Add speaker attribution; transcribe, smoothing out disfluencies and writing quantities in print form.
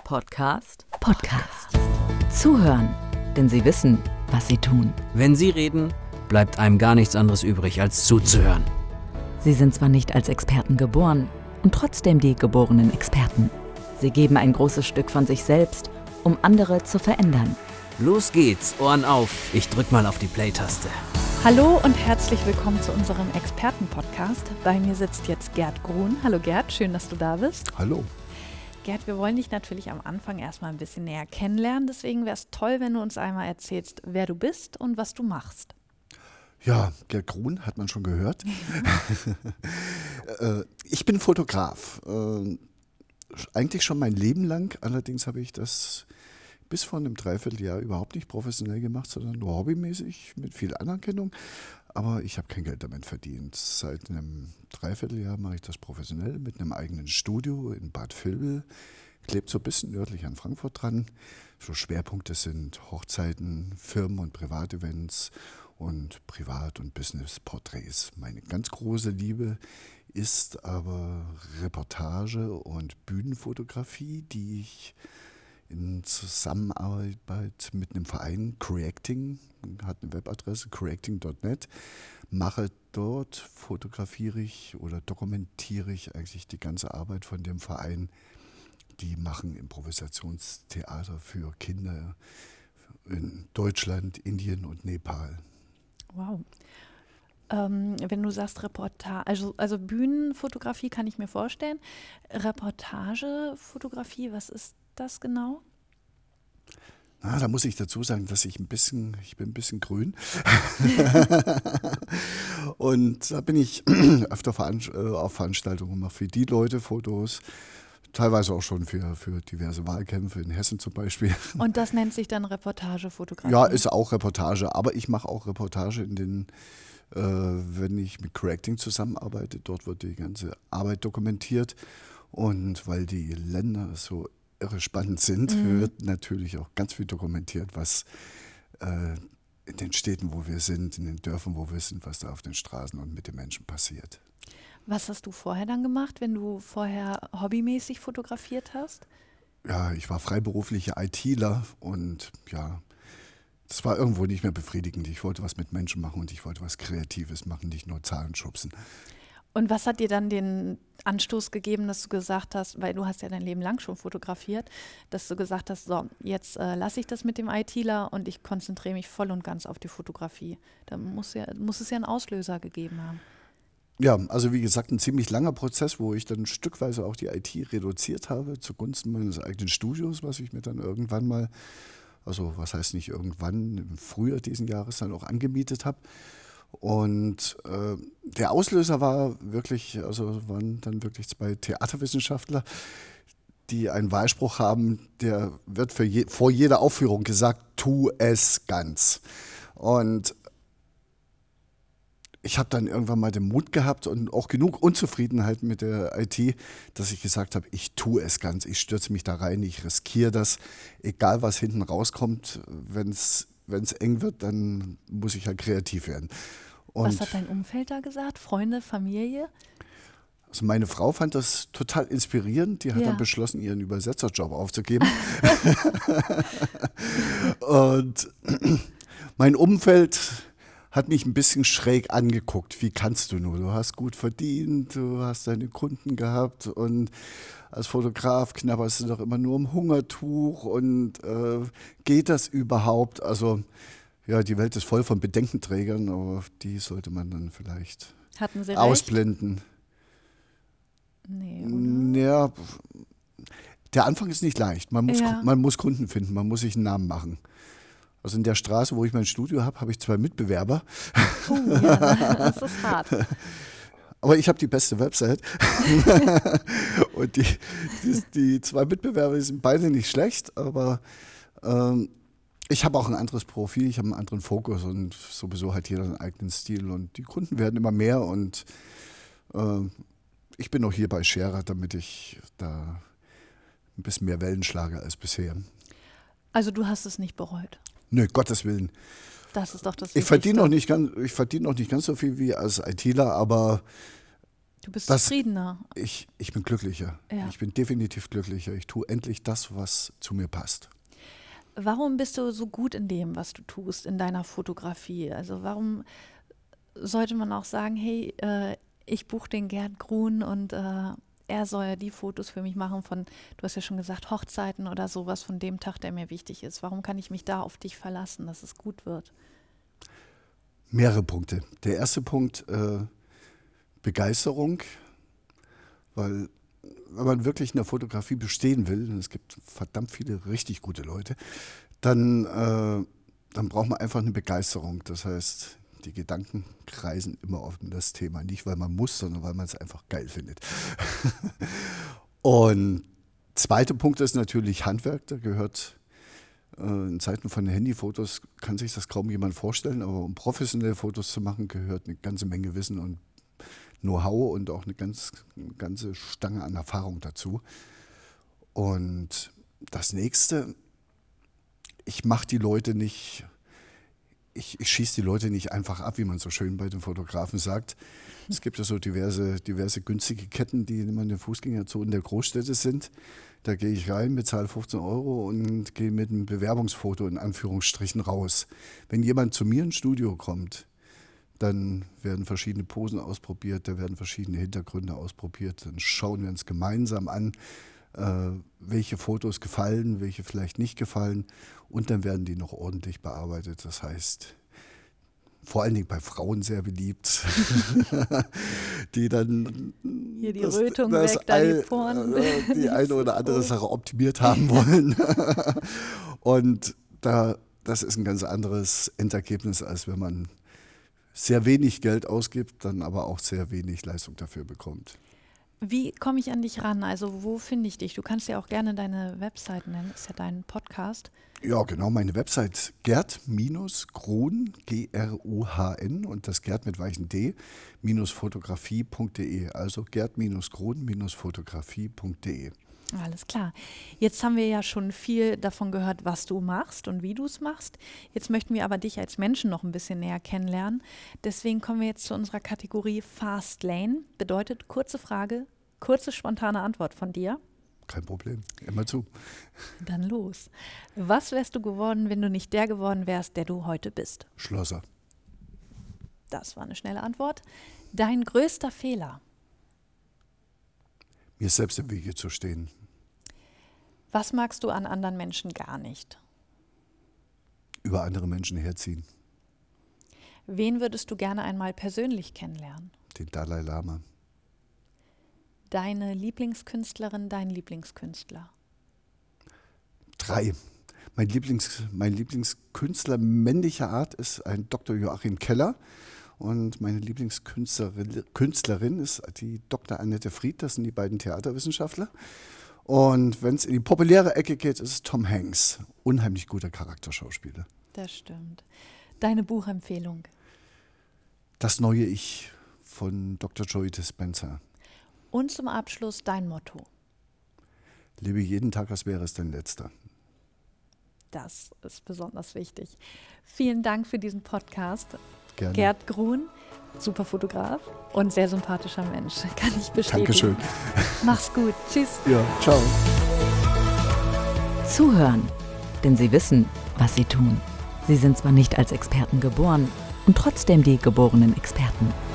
Speaker 1: Podcast. Zuhören, denn sie wissen, was sie tun.
Speaker 2: Wenn sie reden, bleibt einem gar nichts anderes übrig, als zuzuhören.
Speaker 1: Sie sind zwar nicht als Experten geboren und trotzdem die geborenen Experten. Sie geben ein großes Stück von sich selbst, um andere zu verändern.
Speaker 2: Los geht's, Ohren auf. Ich drück mal auf die Play-Taste.
Speaker 3: Hallo und herzlich willkommen zu unserem Experten-Podcast. Bei mir sitzt jetzt Gerd Grun. Hallo Gerd, schön, dass du da bist.
Speaker 4: Hallo.
Speaker 3: Gerd, wir wollen dich natürlich am Anfang erstmal ein bisschen näher kennenlernen. Deswegen wäre es toll, wenn du uns einmal erzählst, wer du bist und was du machst.
Speaker 4: Ja, Gerd Grun hat man schon gehört. Ich bin Fotograf. Eigentlich schon mein Leben lang. Allerdings habe ich das bis vor einem Dreivierteljahr überhaupt nicht professionell gemacht, sondern nur hobbymäßig mit viel Anerkennung. Aber ich habe kein Geld damit verdient. Seit einem Dreivierteljahr mache ich das professionell mit einem eigenen Studio in Bad Vilbel. Klebt so ein bisschen nördlich an Frankfurt dran. So Schwerpunkte sind Hochzeiten, Firmen- und Privatevents und Privat- und Business-Porträts. Meine ganz große Liebe ist aber Reportage und Bühnenfotografie, die ich in Zusammenarbeit mit einem Verein, Creacting, hat eine Webadresse, creacting.net, mache dort, fotografiere ich oder dokumentiere ich eigentlich die ganze Arbeit von dem Verein. Die machen Improvisationstheater für Kinder in Deutschland, Indien und Nepal.
Speaker 3: Wow. Wenn du sagst Reportage, also Bühnenfotografie kann ich mir vorstellen. Reportagefotografie, was ist das genau?
Speaker 4: Da muss ich dazu sagen, dass ich bin ein bisschen grün. Und da bin ich öfter auf Veranstaltungen, mache für die Leute Fotos, teilweise auch schon für diverse Wahlkämpfe in Hessen zum Beispiel.
Speaker 3: Und das nennt sich dann Reportagefotografie?
Speaker 4: Ja, ist auch Reportage, aber ich mache auch Reportage wenn ich mit Creacting zusammenarbeite, dort wird die ganze Arbeit dokumentiert. Und weil die Länder so irre spannend sind, wird natürlich auch ganz viel dokumentiert, was in den Städten, wo wir sind, in den Dörfern, wo wir sind, was da auf den Straßen und mit den Menschen passiert.
Speaker 3: Was hast du vorher dann gemacht, wenn du vorher hobbymäßig fotografiert hast?
Speaker 4: Ja, ich war freiberuflicher ITler und ja, das war irgendwo nicht mehr befriedigend. Ich wollte was mit Menschen machen und ich wollte was Kreatives machen, nicht nur Zahlen schubsen.
Speaker 3: Und was hat dir dann den Anstoß gegeben, dass du gesagt hast, weil du hast ja dein Leben lang schon fotografiert, dass du gesagt hast, so, jetzt lasse ich das mit dem ITler und ich konzentriere mich voll und ganz auf die Fotografie. Da muss es ja einen Auslöser gegeben haben.
Speaker 4: Ja, also wie gesagt, ein ziemlich langer Prozess, wo ich dann stückweise auch die IT reduziert habe zugunsten meines eigenen Studios, was ich mir dann irgendwann mal, also was heißt nicht irgendwann, im Frühjahr diesen Jahres dann auch angemietet habe. Und der Auslöser waren dann wirklich zwei Theaterwissenschaftler, die einen Wahlspruch haben, der wird vor jeder Aufführung gesagt, tu es ganz. Und ich habe dann irgendwann mal den Mut gehabt und auch genug Unzufriedenheit mit der IT, dass ich gesagt habe, ich tue es ganz, ich stürze mich da rein, ich riskiere das, egal was hinten rauskommt, wenn es eng wird, dann muss ich halt kreativ werden. Und
Speaker 3: was hat dein Umfeld da gesagt? Freunde, Familie?
Speaker 4: Also meine Frau fand das total inspirierend. Die hat dann beschlossen, ihren Übersetzerjob aufzugeben. Und mein Umfeld hat mich ein bisschen schräg angeguckt. Wie kannst du nur? Du hast gut verdient, du hast deine Kunden gehabt und als Fotograf knabberst du doch immer nur im Hungertuch und geht das überhaupt? Also ja, die Welt ist voll von Bedenkenträgern, aber die sollte man dann vielleicht ausblenden.
Speaker 3: Nee, oder?
Speaker 4: Ja, der Anfang ist nicht leicht. Man muss Kunden finden, man muss sich einen Namen machen. Also in der Straße, wo ich mein Studio habe, habe ich 2 Mitbewerber.
Speaker 3: Ja, das ist hart.
Speaker 4: Aber ich habe die beste Website. Und die 2 Mitbewerber die sind beide nicht schlecht, aber ich habe auch ein anderes Profil, ich habe einen anderen Fokus und sowieso hat jeder einen eigenen Stil und die Kunden werden immer mehr und ich bin auch hier bei Scherer, damit ich da ein bisschen mehr Wellen schlage als bisher.
Speaker 3: Also du hast es nicht bereut?
Speaker 4: Nö, Gottes Willen.
Speaker 3: Das ist doch das
Speaker 4: Ich verdiene noch nicht ganz so viel wie als ITler, aber
Speaker 3: Du bist zufriedener.
Speaker 4: Ich bin glücklicher.
Speaker 3: Ja.
Speaker 4: Ich bin definitiv glücklicher. Ich tue endlich das, was zu mir passt.
Speaker 3: Warum bist du so gut in dem, was du tust, in deiner Fotografie? Also warum sollte man auch sagen, hey, ich buche den Gerd Grun und er soll ja die Fotos für mich machen von, du hast ja schon gesagt, Hochzeiten oder sowas von dem Tag, der mir wichtig ist. Warum kann ich mich da auf dich verlassen, dass es gut wird?
Speaker 4: Mehrere Punkte. Der erste Punkt, Begeisterung, weil wenn man wirklich in der Fotografie bestehen will, und es gibt verdammt viele richtig gute Leute, dann braucht man einfach eine Begeisterung. Das heißt, die Gedanken kreisen immer auf das Thema. Nicht, weil man muss, sondern weil man es einfach geil findet. Und zweiter Punkt ist natürlich Handwerk. Da gehört in Zeiten von Handyfotos, kann sich das kaum jemand vorstellen, aber um professionelle Fotos zu machen, gehört eine ganze Menge Wissen und Know-how und auch eine ganze Stange an Erfahrung dazu. Und das Nächste, ich mache die Leute nicht, ich schieße die Leute nicht einfach ab, wie man so schön bei den Fotografen sagt. Es gibt ja so diverse günstige Ketten, die immer in den Fußgängerzonen der Großstädte sind. Da gehe ich rein, bezahle 15 € und gehe mit einem Bewerbungsfoto in Anführungsstrichen raus. Wenn jemand zu mir ins Studio kommt, dann werden verschiedene Posen ausprobiert, da werden verschiedene Hintergründe ausprobiert. Dann schauen wir uns gemeinsam an, welche Fotos gefallen, welche vielleicht nicht gefallen. Und dann werden die noch ordentlich bearbeitet. Das heißt, vor allen Dingen bei Frauen sehr beliebt, die dann
Speaker 3: hier die Rötung weg, da die Poren.
Speaker 4: Die eine oder andere Sache optimiert haben wollen. Und das ist ein ganz anderes Endergebnis, als wenn man sehr wenig Geld ausgibt, dann aber auch sehr wenig Leistung dafür bekommt.
Speaker 3: Wie komme ich an dich ran? Also wo finde ich dich? Du kannst ja auch gerne deine Website nennen, das ist ja dein Podcast.
Speaker 4: Ja, genau, meine Website Gerd-Grun, G-R-U-H-N und das Gerd mit weichen D, -fotografie.de, also Gerd-Grun-fotografie.de.
Speaker 3: Alles klar. Jetzt haben wir ja schon viel davon gehört, was du machst und wie du es machst. Jetzt möchten wir aber dich als Menschen noch ein bisschen näher kennenlernen. Deswegen kommen wir jetzt zu unserer Kategorie Fast Lane. Bedeutet kurze Frage, kurze spontane Antwort von dir.
Speaker 4: Kein Problem, immer zu.
Speaker 3: Dann los. Was wärst du geworden, wenn du nicht der geworden wärst, der du heute bist?
Speaker 4: Schlosser.
Speaker 3: Das war eine schnelle Antwort. Dein größter Fehler?
Speaker 4: Mir selbst im Wege zu stehen.
Speaker 3: Was magst du an anderen Menschen gar nicht?
Speaker 4: Über andere Menschen herziehen.
Speaker 3: Wen würdest du gerne einmal persönlich kennenlernen?
Speaker 4: Den Dalai Lama.
Speaker 3: Deine Lieblingskünstlerin, dein Lieblingskünstler?
Speaker 4: 3. Mein Lieblingskünstler männlicher Art ist ein Dr. Joachim Keller. Und meine Lieblingskünstlerin ist die Dr. Annette Fried. Das sind die beiden Theaterwissenschaftler. Und wenn es in die populäre Ecke geht, ist es Tom Hanks. Unheimlich guter Charakterschauspieler.
Speaker 3: Das stimmt. Deine Buchempfehlung?
Speaker 4: Das neue Ich von Dr. Joey Dispenza.
Speaker 3: Und zum Abschluss dein Motto?
Speaker 4: Lebe jeden Tag, als wäre es dein letzter.
Speaker 3: Das ist besonders wichtig. Vielen Dank für diesen Podcast.
Speaker 4: Gerne.
Speaker 3: Gerd Grun, super Fotograf und sehr sympathischer Mensch. Kann ich bestätigen.
Speaker 4: Dankeschön.
Speaker 3: Mach's gut. Tschüss.
Speaker 4: Ja, ciao.
Speaker 1: Zuhören, denn sie wissen, was sie tun. Sie sind zwar nicht als Experten geboren und trotzdem die geborenen Experten.